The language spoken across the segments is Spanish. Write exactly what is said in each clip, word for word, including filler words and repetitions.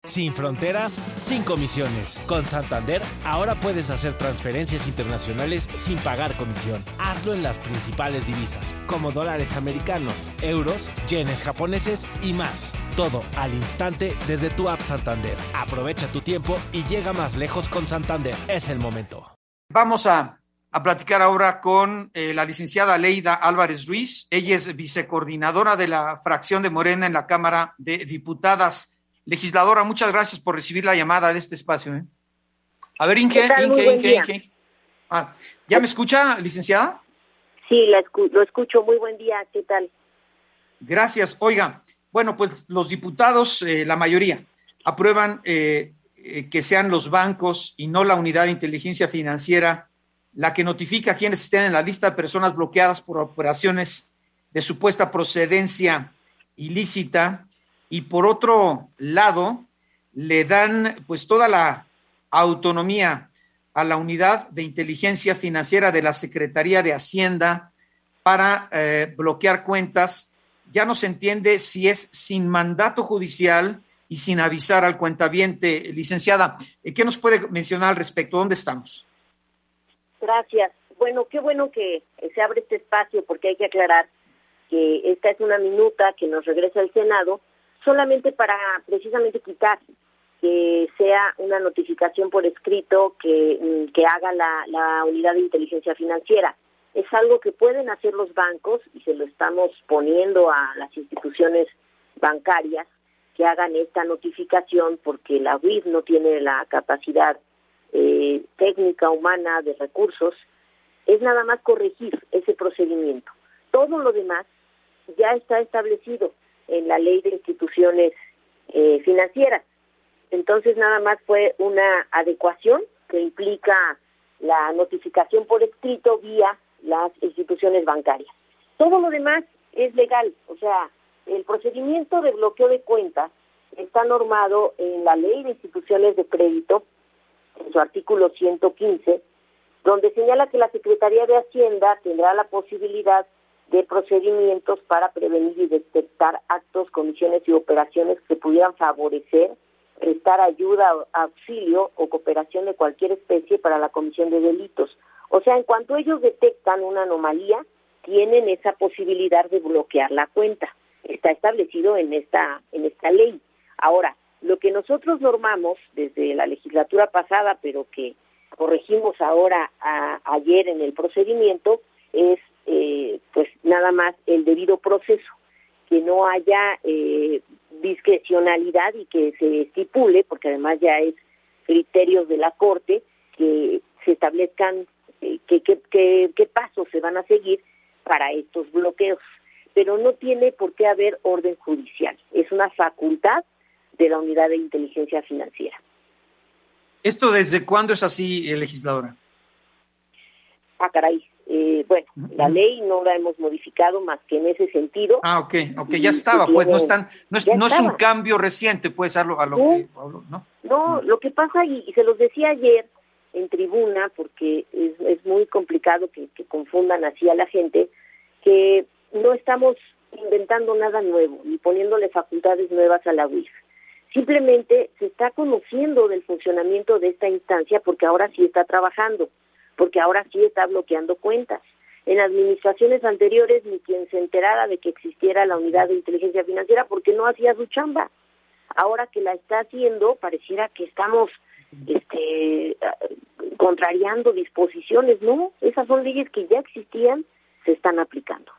Sin fronteras, sin comisiones. Con Santander, ahora puedes hacer transferencias internacionales sin pagar comisión. Hazlo en las principales divisas, como dólares americanos, euros, yenes japoneses y más. Todo al instante desde tu app Santander. Aprovecha tu tiempo y llega más lejos con Santander. Es el momento. Vamos a, a platicar ahora con eh, la licenciada Leida Álvarez Ruiz. Ella es vicecoordinadora de la fracción de Morena en la Cámara de Diputadas. Legisladora, muchas gracias por recibir la llamada de este espacio. ¿eh? A ver, Inge, Inge, Inge, Inge. Ah, ¿ya me escucha, licenciada? Sí, la escu- lo escucho. Muy buen día. ¿Qué tal? Gracias. Oiga, bueno, pues los diputados, eh, la mayoría, aprueban eh, eh, que sean los bancos y no la Unidad de Inteligencia Financiera la que notifica a quienes estén en la lista de personas bloqueadas por operaciones de supuesta procedencia ilícita. Y por otro lado, le dan pues toda la autonomía a la Unidad de Inteligencia Financiera de la Secretaría de Hacienda para eh, bloquear cuentas. Ya no se entiende si es sin mandato judicial y sin avisar al cuentaviente. Licenciada, ¿qué nos puede mencionar al respecto? ¿Dónde estamos? Gracias. Bueno, qué bueno que se abre este espacio, porque hay que aclarar que esta es una minuta que nos regresa al Senado solamente para precisamente quitar que sea una notificación por escrito que, que haga la, la Unidad de Inteligencia Financiera. Es algo que pueden hacer los bancos y se lo estamos poniendo a las instituciones bancarias que hagan esta notificación, porque la U I F no tiene la capacidad eh, técnica, humana, de recursos. Es nada más corregir ese procedimiento. Todo lo demás ya está establecido en la Ley de Instituciones eh, Financieras. Entonces, nada más fue una adecuación que implica la notificación por escrito vía las instituciones bancarias. Todo lo demás es legal, o sea, el procedimiento de bloqueo de cuentas está normado en la Ley de Instituciones de Crédito, en su artículo ciento quince, donde señala que la Secretaría de Hacienda tendrá la posibilidad de procedimientos para prevenir y detectar actos, comisiones y operaciones que pudieran favorecer, prestar ayuda, auxilio o cooperación de cualquier especie para la comisión de delitos. O sea, en cuanto ellos detectan una anomalía, tienen esa posibilidad de bloquear la cuenta. Está establecido en esta, en esta ley. Ahora, lo que nosotros normamos desde la legislatura pasada, pero que corregimos ahora a, ayer en el procedimiento, es eh, pues nada más el debido proceso, que no haya eh, discrecionalidad y que se estipule, porque además ya es criterios de la Corte, que se establezcan eh, qué que, que, que pasos se van a seguir para estos bloqueos. Pero no tiene por qué haber orden judicial, es una facultad de la Unidad de Inteligencia Financiera. ¿Esto desde cuándo es así, eh, legisladora? Ah, caray. Eh, bueno, Uh-huh. la ley no la hemos modificado más que en ese sentido. Ah, ok, ok, ya estaba, pues no están, no es, no es un estaba. cambio reciente, pues, a lo, a lo no, que hablo, ¿no? No, no, lo que pasa, y, y se los decía ayer en tribuna, porque es, es muy complicado que, que confundan así a la gente, que no estamos inventando nada nuevo, ni poniéndole facultades nuevas a la U I F. Simplemente se está conociendo del funcionamiento de esta instancia porque ahora sí está trabajando, porque ahora sí está bloqueando cuentas. En administraciones anteriores ni quien se enterara de que existiera la Unidad de Inteligencia Financiera porque no hacía su chamba. Ahora que la está haciendo, pareciera que estamos este, contrariando disposiciones. No, esas son leyes que ya existían, se están aplicando.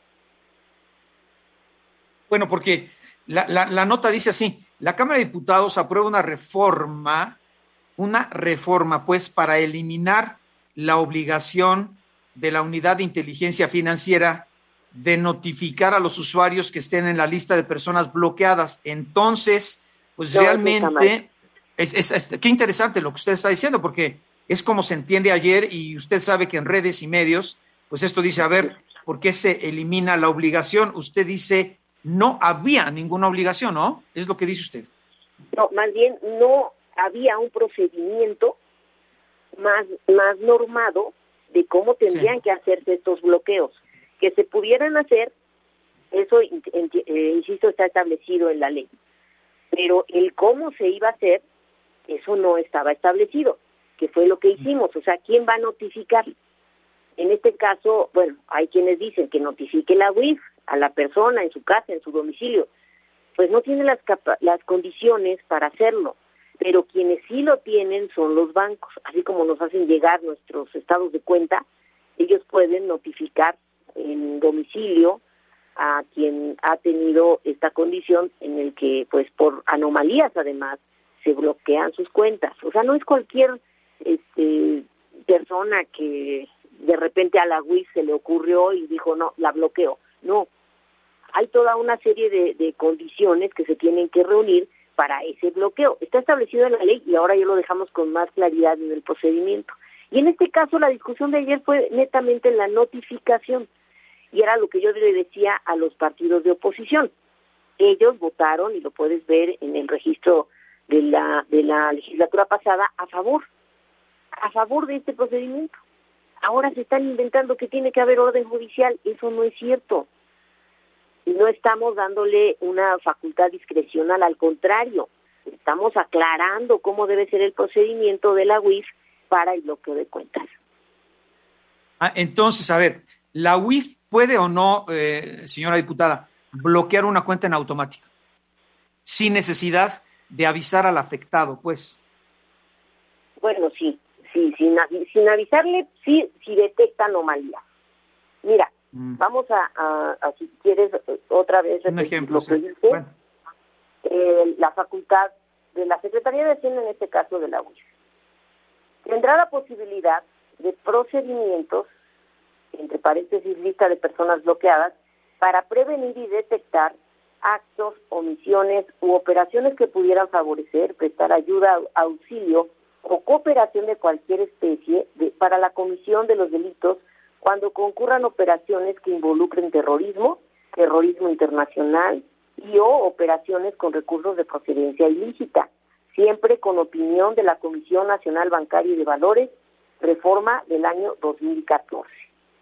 Bueno, porque la, la, la nota dice así: la Cámara de Diputados aprueba una reforma, una reforma, pues, para eliminar la obligación de la Unidad de Inteligencia Financiera de notificar a los usuarios que estén en la lista de personas bloqueadas. Entonces, pues no, realmente, es, es, es, qué interesante lo que usted está diciendo, porque es como se entiende ayer, y usted sabe que en redes y medios, pues esto dice, a ver, ¿por qué se elimina la obligación? Usted dice, no había ninguna obligación, ¿no? Es lo que dice usted. No, más bien no había un procedimiento más, más normado de cómo tendrían sí. que hacerse estos bloqueos. Que se pudieran hacer, eso, eh, insisto, está establecido en la ley. pero el cómo se iba a hacer, eso no estaba establecido, que fue lo que hicimos. O sea, ¿quién va a notificar? En este caso, bueno, hay quienes dicen que notifique la U I F a la persona en su casa, en su domicilio. Pues no tiene las, capa- las condiciones para hacerlo, pero quienes sí lo tienen son los bancos. Así como nos hacen llegar nuestros estados de cuenta, ellos pueden notificar en domicilio a quien ha tenido esta condición en el que, pues por anomalías además, se bloquean sus cuentas. O sea, no es cualquier este, persona que de repente a la U I F se le ocurrió y dijo, no, la bloqueo. No, hay toda una serie de, de condiciones que se tienen que reunir para ese bloqueo. Está establecido en la ley y ahora ya lo dejamos con más claridad en el procedimiento. Y en este caso la discusión de ayer fue netamente en la notificación, y era lo que yo le decía a los partidos de oposición. Ellos votaron, y lo puedes ver en el registro de la de la legislatura pasada, a favor, a favor de este procedimiento. Ahora se están inventando que tiene que haber orden judicial. Eso no es cierto. No estamos dándole una facultad discrecional, al contrario, estamos aclarando cómo debe ser el procedimiento de la U I F para el bloqueo de cuentas. Ah, entonces, a ver, ¿la U I F puede o no, eh, señora diputada, bloquear una cuenta en automático sin necesidad de avisar al afectado, pues? Bueno, sí, sí, sin, sin avisarle, sí, si detecta anomalías. Mira, mm. vamos a, a, a, si quieres, otra vez un ejemplo, lo que sí. dice Bueno. eh, la facultad de la Secretaría de Hacienda, en este caso de la U I F. Tendrá la posibilidad de procedimientos, entre paréntesis, lista de personas bloqueadas, para prevenir y detectar actos, omisiones u operaciones que pudieran favorecer, prestar ayuda, auxilio o cooperación de cualquier especie de, para la comisión de los delitos cuando concurran operaciones que involucren terrorismo, terrorismo internacional y o operaciones con recursos de procedencia ilícita, siempre con opinión de la Comisión Nacional Bancaria y de Valores, reforma del año dos mil catorce.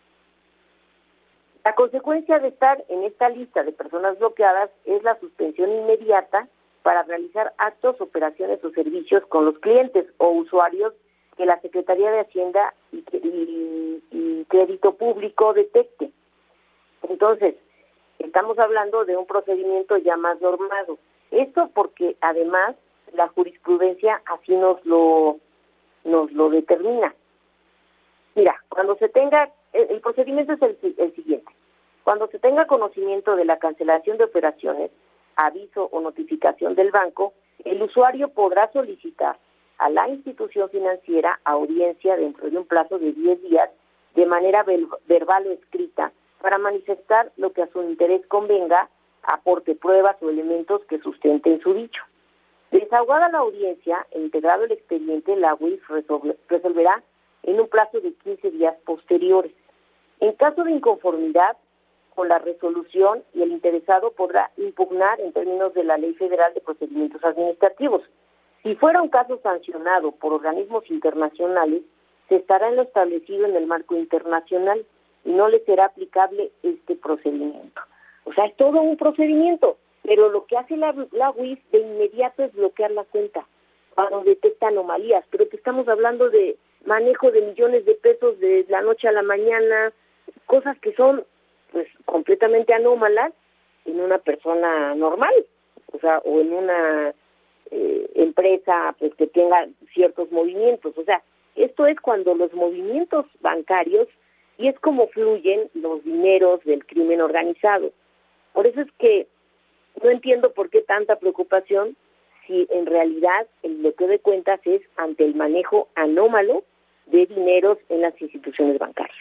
La consecuencia de estar en esta lista de personas bloqueadas es la suspensión inmediata para realizar actos, operaciones o servicios con los clientes o usuarios que la Secretaría de Hacienda y, y, y Crédito Público detecte. Entonces, estamos hablando de un procedimiento ya más normado. Esto porque además la jurisprudencia así nos lo nos lo determina. Mira, cuando se tenga, el, el procedimiento es el, el siguiente. Cuando se tenga conocimiento de la cancelación de operaciones, aviso o notificación del banco, el usuario podrá solicitar a la institución financiera audiencia dentro de un plazo de diez días de manera verbal o escrita para manifestar lo que a su interés convenga, aporte pruebas o elementos que sustenten su dicho. Desahogada la audiencia e integrado el expediente, la U I F resolve, resolverá en un plazo de quince días posteriores. En caso de inconformidad con la resolución, y el interesado podrá impugnar en términos de la Ley Federal de Procedimientos Administrativos. Si fuera un caso sancionado por organismos internacionales, se estará en lo establecido en el marco internacional y no le será aplicable este procedimiento. O sea, es todo un procedimiento, pero lo que hace la, la U I F de inmediato es bloquear la cuenta cuando detecta anomalías, pero que estamos hablando de manejo de millones de pesos de la noche a la mañana, cosas que son pues completamente anómalas en una persona normal, o sea, o en una eh, empresa pues que tenga ciertos movimientos. O sea, esto es cuando los movimientos bancarios, y es como fluyen los dineros del crimen organizado. Por eso es que no entiendo por qué tanta preocupación si en realidad el bloqueo de cuentas es ante el manejo anómalo de dineros en las instituciones bancarias.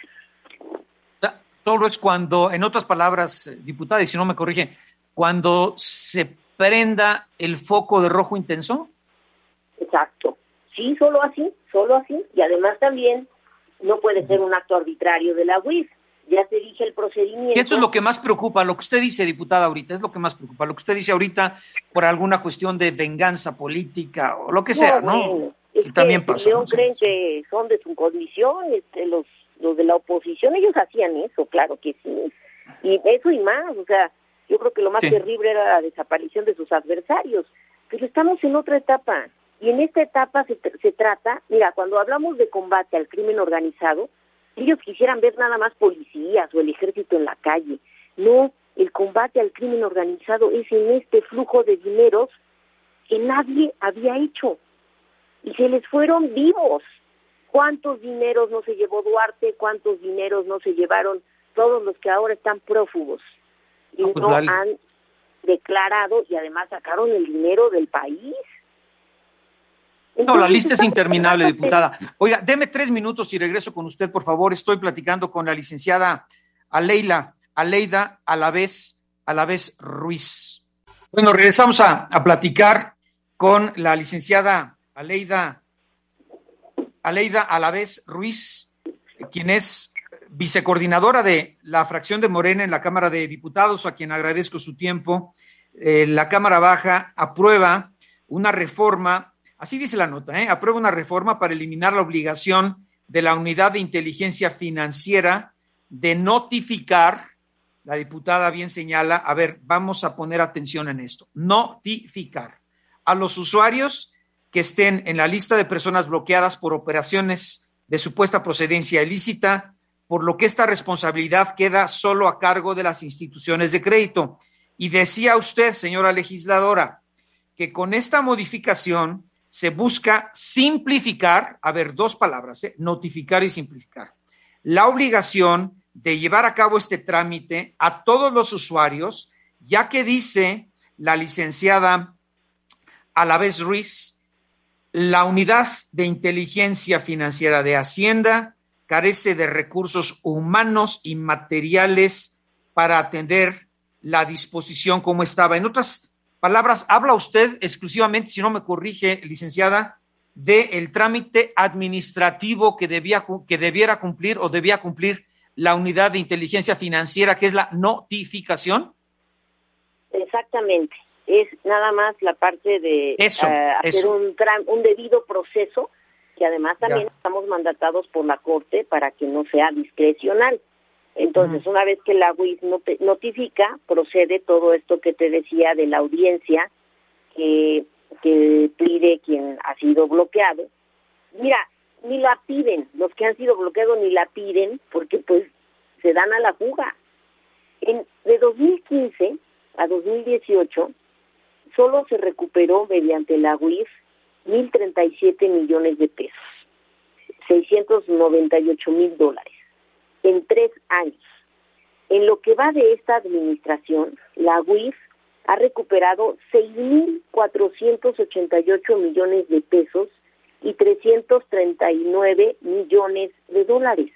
Solo es cuando, en otras palabras, diputada, y si no me corrige, cuando se prenda el foco de rojo intenso. Exacto. Sí, solo así, solo así. Y además también no puede ser un acto arbitrario de la U I F. Ya se dirige el procedimiento. Eso es lo que más preocupa, lo que usted dice, diputada, ahorita, es lo que más preocupa. Lo que usted dice ahorita por alguna cuestión de venganza política o lo que sea, ¿no? ¿no? Bueno, es que que también pasa. León ¿no? creen que son de su condición, este, los los de la oposición, ellos hacían eso, claro que sí, y eso y más. O sea, yo creo que lo más sí. terrible era la desaparición de sus adversarios, pero estamos en otra etapa, y en esta etapa se, se trata, mira, cuando hablamos de combate al crimen organizado, ellos quisieran ver nada más policías o el ejército en la calle. No, el combate al crimen organizado es en este flujo de dineros que nadie había hecho, y se les fueron vivos. ¿Cuántos dineros no se llevó Duarte? ¿Cuántos dineros no se llevaron todos los que ahora están prófugos? Y no, pues no han declarado, y además sacaron el dinero del país. Entonces, no, la lista es interminable, diputada. Oiga, deme tres minutos y regreso con usted, por favor. Estoy platicando con la licenciada Aleida, Aleida Alavés, Alavés Ruiz. Bueno, regresamos a, a platicar con la licenciada Aleida, Aleida Alavés Ruiz, quien es vicecoordinadora de la fracción de Morena en la Cámara de Diputados, a quien agradezco su tiempo. Eh, la Cámara Baja aprueba una reforma, así dice la nota, ¿eh? aprueba una reforma para eliminar la obligación de la Unidad de Inteligencia Financiera de notificar, la diputada bien señala, a ver, vamos a poner atención en esto, notificar a los usuarios que estén en la lista de personas bloqueadas por operaciones de supuesta procedencia ilícita, por lo que esta responsabilidad queda solo a cargo de las instituciones de crédito. Y decía usted, señora legisladora, que con esta modificación se busca simplificar, a ver, dos palabras, ¿eh? notificar y simplificar, la obligación de llevar a cabo este trámite a todos los usuarios, ya que dice la licenciada Alavés Ruiz, la Unidad de Inteligencia Financiera de Hacienda carece de recursos humanos y materiales para atender la disposición como estaba. En otras palabras, habla usted exclusivamente, si no me corrige, licenciada, del trámite administrativo que debía, que debiera cumplir o debía cumplir la Unidad de Inteligencia Financiera, que es la notificación. Exactamente. Es nada más la parte de eso, uh, hacer eso. Un, un debido proceso, que además también ya. estamos mandatados por la Corte para que no sea discrecional. Entonces, uh-huh. una vez que la U I F not- notifica, procede todo esto que te decía de la audiencia que, que pide quien ha sido bloqueado. Mira, ni la piden, los que han sido bloqueados ni la piden, porque pues se dan a la fuga. En, de dos mil quince a dos mil dieciocho, solo se recuperó mediante la U I F mil treinta y siete millones de pesos, seiscientos noventa y ocho mil dólares, en tres años. En lo que va de esta administración, la U I F ha recuperado seis mil cuatrocientos ochenta y ocho millones de pesos y trescientos treinta y nueve millones de dólares.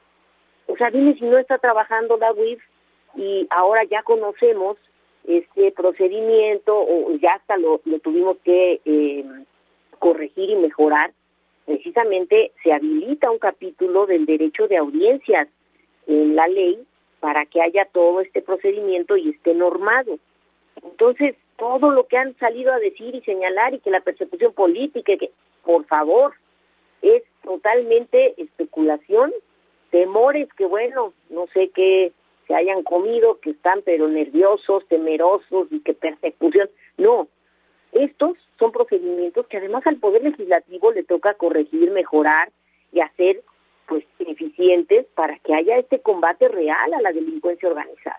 O sea, dime si no está trabajando la U I F, y ahora ya conocemos este procedimiento, o ya hasta lo, lo tuvimos que eh, corregir y mejorar. Precisamente se habilita un capítulo del derecho de audiencias en la ley para que haya todo este procedimiento y esté normado. Entonces, todo lo que han salido a decir y señalar, y que la persecución política, que por favor, es totalmente especulación, temores que, bueno, no sé qué se hayan comido, que están pero nerviosos, temerosos, y que persecución. No, estos son procedimientos que además al Poder Legislativo le toca corregir, mejorar y hacer pues eficientes para que haya este combate real a la delincuencia organizada.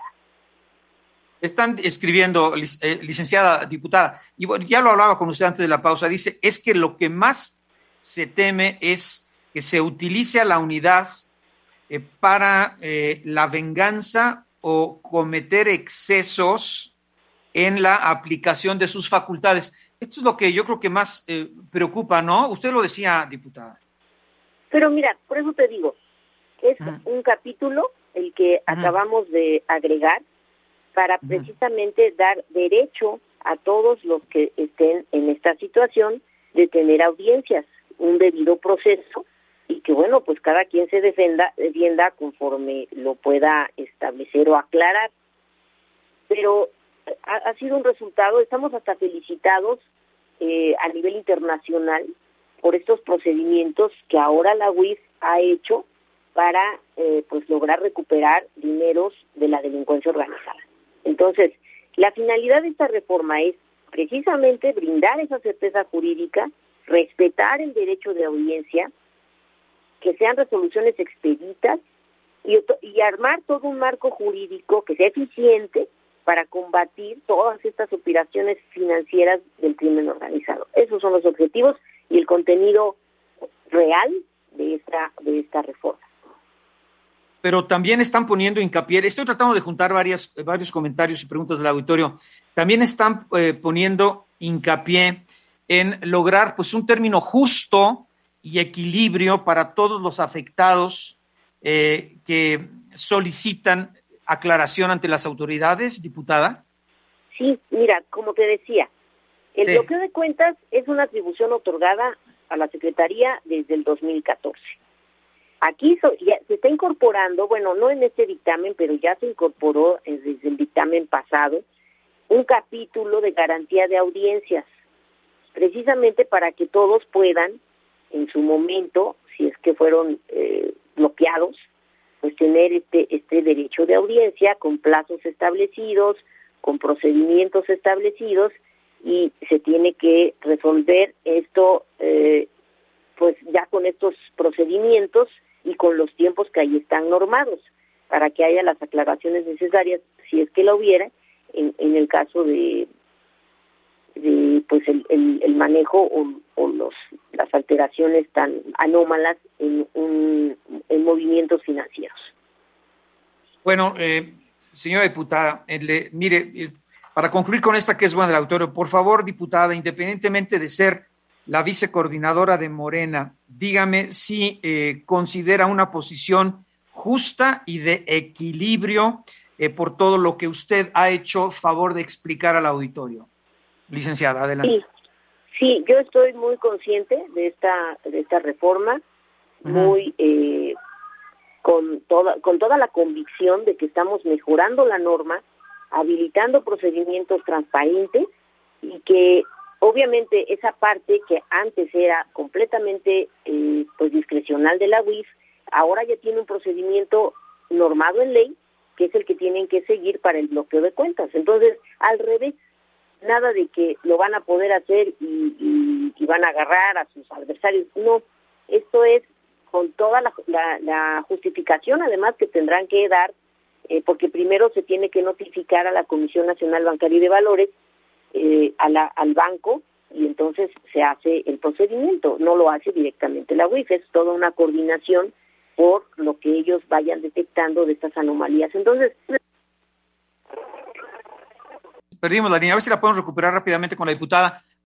Están escribiendo, eh, licenciada diputada, y bueno, ya lo hablaba con usted antes de la pausa, dice, es que lo que más se teme es que se utilice a la unidad eh, para eh, la venganza o cometer excesos en la aplicación de sus facultades. Esto es lo que yo creo que más eh, preocupa, ¿no? Usted lo decía, diputada. Pero mira, por eso te digo, es uh-huh. un capítulo el que uh-huh. acabamos de agregar para uh-huh. precisamente dar derecho a todos los que estén en esta situación de tener audiencias, un debido proceso, y que bueno, pues cada quien se defenda, defienda conforme lo pueda establecer o aclarar. Pero ha, ha sido un resultado, estamos hasta felicitados eh, a nivel internacional por estos procedimientos que ahora la U I F ha hecho para eh, pues lograr recuperar dineros de la delincuencia organizada. Entonces, la finalidad de esta reforma es precisamente brindar esa certeza jurídica, respetar el derecho de audiencia, que sean resoluciones expeditas y, y armar todo un marco jurídico que sea eficiente para combatir todas estas operaciones financieras del crimen organizado. Esos son los objetivos y el contenido real de esta, de esta reforma. Pero también están poniendo hincapié, estoy tratando de juntar varias, varios comentarios y preguntas del auditorio, también están eh, poniendo hincapié en lograr pues un término justo y equilibrio para todos los afectados eh, que solicitan aclaración ante las autoridades, diputada. Sí, mira, como te decía, el sí. bloqueo de cuentas es una atribución otorgada a la Secretaría desde el dos mil catorce. Aquí so, ya se está incorporando, bueno, no en este dictamen, pero ya se incorporó desde el dictamen pasado, un capítulo de garantía de audiencias, precisamente para que todos puedan, en su momento, si es que fueron eh, bloqueados, pues tener este, este derecho de audiencia con plazos establecidos, con procedimientos establecidos, y se tiene que resolver esto eh, pues ya con estos procedimientos y con los tiempos que ahí están normados, para que haya las aclaraciones necesarias, si es que la hubiera, en, en el caso de, de pues el, el, el manejo o, o los las alteraciones tan anómalas en, un, en movimientos financieros. Bueno, eh, señora diputada, eh, le, mire, eh, para concluir con esta que es buena del auditorio, por favor, diputada, independientemente de ser la vicecoordinadora de Morena, dígame si eh, considera una posición justa y de equilibrio eh, por todo lo que usted ha hecho favor de explicar al auditorio. Licenciada, adelante. Sí, sí, yo estoy muy consciente de esta de esta reforma, uh-huh. muy eh, con toda con toda la convicción de que estamos mejorando la norma, habilitando procedimientos transparentes y que obviamente esa parte que antes era completamente eh, pues discrecional de la U I F, ahora ya tiene un procedimiento normado en ley, que es el que tienen que seguir para el bloqueo de cuentas. Entonces, al revés, nada de que lo van a poder hacer y, y, y van a agarrar a sus adversarios. No, esto es con toda la, la, la justificación, además, que tendrán que dar, eh, porque primero se tiene que notificar a la Comisión Nacional Bancaria y de Valores, Eh, a la, al banco, y entonces se hace el procedimiento, no lo hace directamente la U I F, es toda una coordinación por lo que ellos vayan detectando de estas anomalías. Entonces, perdimos la línea, a ver si la podemos recuperar rápidamente con la diputada.